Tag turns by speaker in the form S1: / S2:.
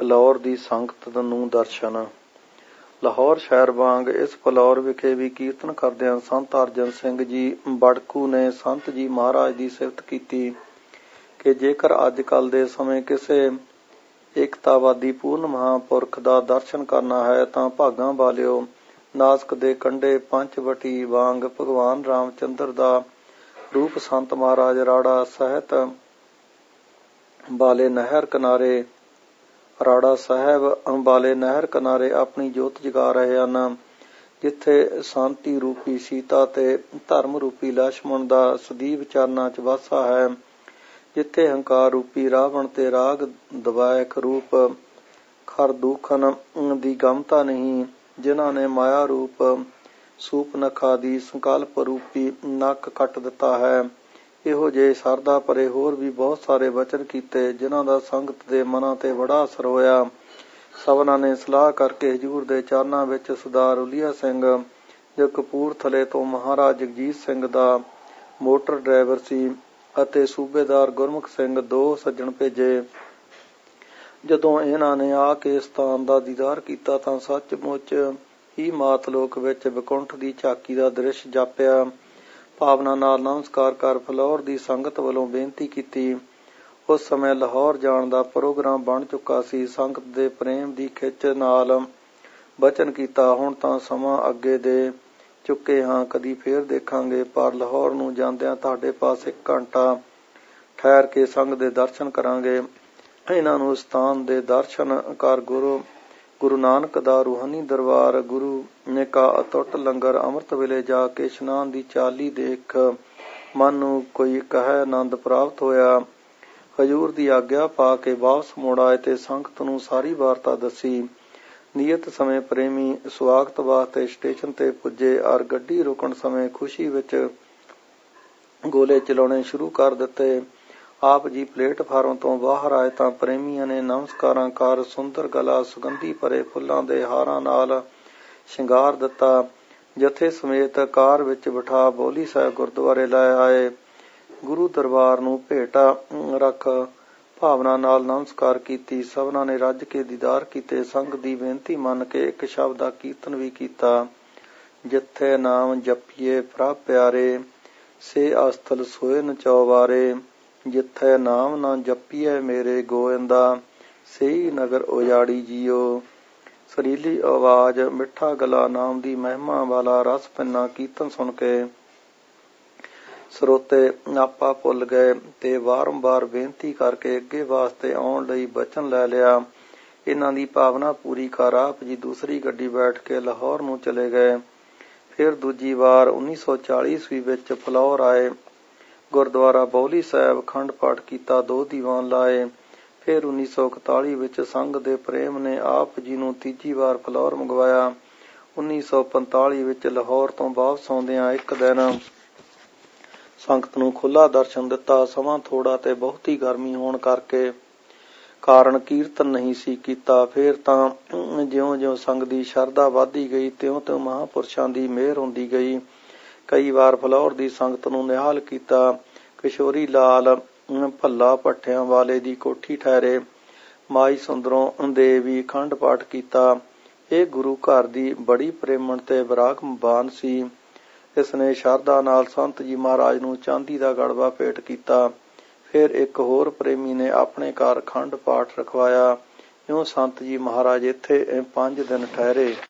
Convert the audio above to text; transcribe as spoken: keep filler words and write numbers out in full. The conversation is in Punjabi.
S1: ਫਲੌਰ ਦੀ ਸੰਗਤ ਨੂੰ ਦਰਸ਼ਨ। ਲਾਹੌਰ ਸ਼ਹਿਰ ਵਾਂਗ ਇਸ ਫਲੌਰ ਵਿਖੇ ਵੀ ਕੀਰਤਨ ਕਰਦਿਆਂ ਸੰਤ ਅਰਜਨ ਸਿੰਘ ਜੀ ਬੜਕੂ ਨੇ ਸੰਤ ਜੀ ਮਹਾਰਾਜ ਦੀ ਸਿਫਤ ਕੀਤੀ ਕਿ ਜੇਕਰ ਅੱਜ ਕੱਲ੍ਹ ਦੇ ਸਮੇਂ ਕਿਸੇ ਏਕਤਾਵਾਦੀ ਪੂਰਨ ਮਹਾਂਪੁਰਖ ਦਾ ਦਰਸ਼ਨ ਕਰਨਾ ਹੈ ਤਾਂ ਭਾਗਾਂ ਵਾਲਿਓ ਨਾਸਕ ਦੇ ਕੰਢੇ ਪੰਚਵਟੀ ਵਾਂਗ ਭਗਵਾਨ ਰਾਮ ਚੰਦਰ ਦਾ ਰੂਪ ਸੰਤ ਮਹਾਰਾਜ ਰਾੜਾ ਸਹਿਤ ਵਾਲੇ ਨਹਿਰ ਕਿਨਾਰੇ ਰਾੜਾ ਸਾਹਿਬ ਵਾਲੇ ਨਹਿਰ ਕਿਨਾਰੇ ਆਪਣੀ ਜੋਤ ਜਗਾ ਰਹੇ ਹਨ, ਜਿੱਥੇ ਸ਼ਾਂਤੀ ਰੂਪੀ ਸੀਤਾ ਤੇ ਧਰਮ ਰੂਪੀ ਲਛਮਣ ਦਾ ਸਦੀਵ ਚਰਨਾਂ ਚ ਵਾਸਾ ਹੈ, ਜਿੱਥੇ ਹੰਕਾਰ ਰੂਪੀ ਰਾਵਣ ਤੇ ਰਾਗ ਦਵਾਇਕ ਰੂਪ ਖਰਦੂਖਨ ਦੀ ਗਮਤਾ ਨਹੀਂ, ਜਿਨ੍ਹਾਂ ਨੇ ਮਾਇਆ ਰੂਪ ਸੂਪਨਖਾ ਦੀ ਸੰਕਲਪ ਰੂਪੀ ਨੱਕ ਕੱਟ ਦਿੱਤਾ ਹੈ। ਇਹੋ ਜਿਹੇ ਸਰਦਾ ਭਰੇ ਹੋਰ ਵੀ ਬਹੁਤ ਸਾਰੇ ਵਚਨ ਕੀਤੇ, ਜਿਨ੍ਹਾਂ ਦਾ ਸੰਗਤ ਦੇ ਮਨਾਂ ਤੇ ਬੜਾ ਅਸਰ ਹੋਇਆ। ਸਭਨਾਂ ਨੇ ਸਲਾਹ ਕਰਕੇ ਹਜ਼ੂਰ ਦੇ ਚਰਨਾਂ ਵਿੱਚ ਸਰਦਾਰ ਉਲੀਆ ਸਿੰਘ, ਜੋ ਕਪੂਰਥਲੇ ਤੋਂ ਮਹਾਰਾਜ ਜਗਜੀਤ ਸਿੰਘ ਦਾ ਮੋਟਰ ਡਰਾਈਵਰ ਸੀ, ਅਤੇ ਸੂਬੇਦਾਰ ਗੁਰਮੁਖ ਸਿੰਘ ਦੋ ਸੱਜਣ ਭੇਜੇ। ਜਦੋਂ ਇਹਨਾਂ ਨੇ ਆ ਕੇ ਸਥਾਨ ਦਾ ਦੀਦਾਰ ਕੀਤਾ ਤਾਂ ਸੱਚਮੁੱਚ ਹੀ ਮਾਤਲੋਕ ਵਿੱਚ ਵਿਕੁੰਠ ਦੀ ਝਾਕੀ ਦਾ ਦ੍ਰਿਸ਼ ਜਾਪਿਆ। ਭਾਵਨਾ ਨਾਲ ਨਮਸਕਾਰ ਕਰ ਫਲੌਰ ਦੀ ਸੰਗਤ ਵੱਲੋਂ ਬੇਨਤੀ ਕੀਤੀ। ਉਸ ਸਮੇਂ ਲਾਹੌਰ ਜਾਣ ਦਾ ਪ੍ਰੋਗਰਾਮ ਬਣ ਚੁੱਕਾ ਸੀ। ਸੰਗਤ ਦੇ ਪ੍ਰੇਮ ਦੀ ਖਿੱਚ ਨਾਲ ਬਚਨ ਕੀਤਾ, ਹੁਣ ਤਾਂ ਸਮਾਂ ਅੱਗੇ ਦੇ ਚੁੱਕੇ ਹਾਂ, ਕਦੀ ਫੇਰ ਦੇਖਾਂਗੇ, ਪਰ ਲਾਹੌਰ ਨੂੰ ਜਾਂਦਿਆਂ ਤੁਹਾਡੇ ਪਾਸ ਇੱਕ ਘੰਟਾ ਠਹਿਰ ਕੇ ਸੰਗਤ ਦੇ ਦਰਸ਼ਨ ਕਰਾਂਗੇ। ਇਹਨਾਂ ਨੂੰ ਸਥਾਨ ਦੇ ਦਰਸ਼ਨ ਕਰ ਗੁਰੂ ਗੁਰੂ ਨਾਨਕ ਦਾ ਰੂਹਾਨੀ ਦਰਬਾਰ, ਗੁਰੂ ਨੇ ਕਾ ਅਤੁੱਟ ਲੰਗਰ, ਅੰਮ੍ਰਿਤ ਵੇਲੇ ਜਾ ਕੇ ਇਸ਼ਨਾਨ ਦੀ ਚਾਲੀ ਦੇਖ ਮਨ ਨੂੰ ਕੋਈ ਕਹੈ ਆਨੰਦ ਪ੍ਰਾਪਤ ਹੋਇਆ। ਹਜ਼ੂਰ ਦੀ ਆਗਿਆ ਪਾ ਕੇ ਵਾਪਸ ਮੁੜ ਆਏ ਤੇ ਸੰਗਤ ਨੂੰ ਸਾਰੀ ਵਾਰਤਾ ਦੱਸੀ। ਨਿਯਤ ਸਮੇਂ ਪ੍ਰੇਮੀ ਸਵਾਗਤ ਵਾਸਤੇ ਸਟੇਸ਼ਨ ਤੇ ਪੁੱਜੇ ਔਰ ਗੱਡੀ ਰੁਕਣ ਸਮੇਂ ਖੁਸ਼ੀ ਵਿੱਚ ਗੋਲੇ ਚਲਾਉਣੇ ਸ਼ੁਰੂ ਕਰ ਦਿੱਤੇ। ਆਪ ਜੀ ਪਲੇਟਫਾਰਮ ਤੋਂ ਬਾਹਰ ਆਏ ਤਾਂ ਪ੍ਰੇਮੀਆਂ ਨੇ ਨਮਸਕਾਰਾਂ ਕਰ ਸੁੰਦਰ ਗਲਾ ਸੁਗੰਧੀ ਭਰੇ ਫੁੱਲਾਂ ਦੇ ਹਾਰਾਂ ਨਾਲ ਸ਼ਿੰਗਾਰ ਦਿੱਤਾ। ਜਥੇ ਸਮੇਤ ਕਾਰ ਵਿੱਚ ਬਿਠਾ ਬੋਲੀ ਸਾਹਿਬ ਗੁਰਦੁਆਰੇ ਲੈ ਆਏ। ਗੁਰੂ ਦਰਬਾਰ ਨੂੰ ਭੇਟਾ ਰੱਖ ਭਾਵਨਾ ਨਾਲ ਨਮਸਕਾਰ ਕੀਤੀ। ਸਭਨਾਂ ਨੇ ਰੱਜ ਕੇ ਦੀਦਾਰ ਕੀਤੇ। ਸੰਗਤ ਦੀ ਬੇਨਤੀ ਮੰਨ ਕੇ ਇੱਕ ਸ਼ਬਦ ਦਾ ਕੀਰਤਨ ਵੀ ਕੀਤਾ। ਜਿੱਥੇ ਨਾਮ ਜਪੀਏ ਪ੍ਰਭ ਪਿਆਰੇ, ਸੇ ਅਸਥਲ ਸੋਏ ਨ ਚੌਬਾਰੇ। ਜਿੱਥੇ ਨਾਮ ਨਾ ਜਪੀਏ ਮੇਰੇ ਗੋਇੰਦਾ, ਸਹੀ ਨਗਰ ਉਜਾੜੀ ਜੀਓ। ਸੁਰੀਲੀ ਆਵਾਜ਼, ਮਿੱਠਾ ਗਲਾ, ਨਾਮ ਦੀ ਮਹਿਮਾ ਵਾਲਾ ਰਸ ਪੰਨਾ ਕੀਰਤਨ ਸੁਣ ਕੇ ਸਰੋਤੇ ਆਪਾ ਭੁੱਲ ਗਏ ਤੇ ਵਾਰੰਵਾਰ ਬੇਨਤੀ ਕਰਕੇ ਅੱਗੇ ਵਾਸਤੇ ਆਉਣ ਲਈ ਬਚਨ ਲੈ ਲਿਆ। ਇਹਨਾਂ ਦੀ ਭਾਵਨਾ ਪੂਰੀ ਕਰ ਆਪ ਜੀ ਦੂਸਰੀ ਗੱਡੀ ਬੈਠ ਕੇ ਲਾਹੌਰ ਨੂੰ ਚਲੇ ਗਏ। ਫਿਰ ਦੂਜੀ ਵਾਰ ਉੱਨੀ ਸੌ ਚਾਲੀ ਈਸਵੀ ਵਿੱਚ ਫਲੌਰ ਆਏ। ਗੁਰਦੁਆਰਾ ਬੌਲੀ ਸਾਹਿਬ ਅਖੰਡ ਪਾਠ ਕੀਤਾ, ਦੋ ਦੀਵਾਨ ਲਾਏ। ਫਿਰ ਉੱਨੀ ਸੌ ਇਕਤਾਲੀ ਵਿੱਚ ਸੰਗਤ ਦੇ ਪ੍ਰੇਮ ਨੇ ਆਪ ਜੀ ਨੂੰ ਤੀਜੀ ਵਾਰ ਫਲੌਰ ਮੰਗਵਾਇਆ। ਉੱਨੀ ਸੌ ਪੰਤਾਲੀ ਵਿੱਚ ਲਾਹੌਰ ਤੋਂ ਵਾਪਸ ਆਉਂਦਿਆਂ ਇੱਕ ਦਿਨ ਸੰਗਤ ਨੂੰ ਖੁੱਲ੍ਹਾ ਦਰਸ਼ਨ ਦਿੱਤਾ। ਸਮਾਂ ਥੋੜ੍ਹਾ ਤੇ ਬਹੁਤੀ ਗਰਮੀ ਹੋਣ ਕਰਕੇ ਕਾਰਨ ਕੀਰਤਨ ਨਹੀਂ ਸੀ ਕੀਤਾ। ਫਿਰ ਤਾਂ ਜਿਉਂ ਜਿਉਂ ਸੰਗਤ ਦੀ ਸ਼ਰਧਾ ਵੱਧਦੀ ਗਈ, ਤਿਉਂ ਤਿਉਂ ਮਹਾਂਪੁਰਸ਼ਾਂ ਦੀ ਮਿਹਰ ਹੁੰਦੀ ਗਈ। ਕਈ ਵਾਰ ਫਲੌਰ ਦੀ ਸੰਗਤ ਨੂੰ ਨਿਹਾਲ ਕੀਤਾ। ਕਿਸ਼ੋਰੀ ਲਾਲ ਭੱਲਾ ਭੱਠਿਆਂ ਵਾਲੇ ਦੀ ਕੋਠੀ ਠਹਿਰੇ। ਮਾਈ ਸੁੰਦਰੋਂ ਦੇ ਵੀ ਅਖੰਡ ਪਾਠ ਕੀਤਾ। ਇਹ ਗੁਰੂ ਘਰ ਦੀ ਬੜੀ ਪ੍ਰੇਮਣ ਤੇ ਵਿਰਾਗਮਾਨ ਸੀ। ਇਸ ਨੇ ਸ਼ਰਧਾ ਨਾਲ ਸੰਤ ਜੀ ਮਹਾਰਾਜ ਨੂੰ ਚਾਂਦੀ ਦਾ ਗੜਵਾ ਭੇਟ ਕੀਤਾ। ਫਿਰ ਇੱਕ ਹੋਰ ਪ੍ਰੇਮੀ ਨੇ ਆਪਣੇ ਘਰ ਅਖੰਡ ਪਾਠ ਰਖਵਾਇਆ। ਇਉਂ ਸੰਤ ਜੀ ਮਹਾਰਾਜ ਇੱਥੇ ਪੰਜ ਦਿਨ ਠਹਿਰੇ।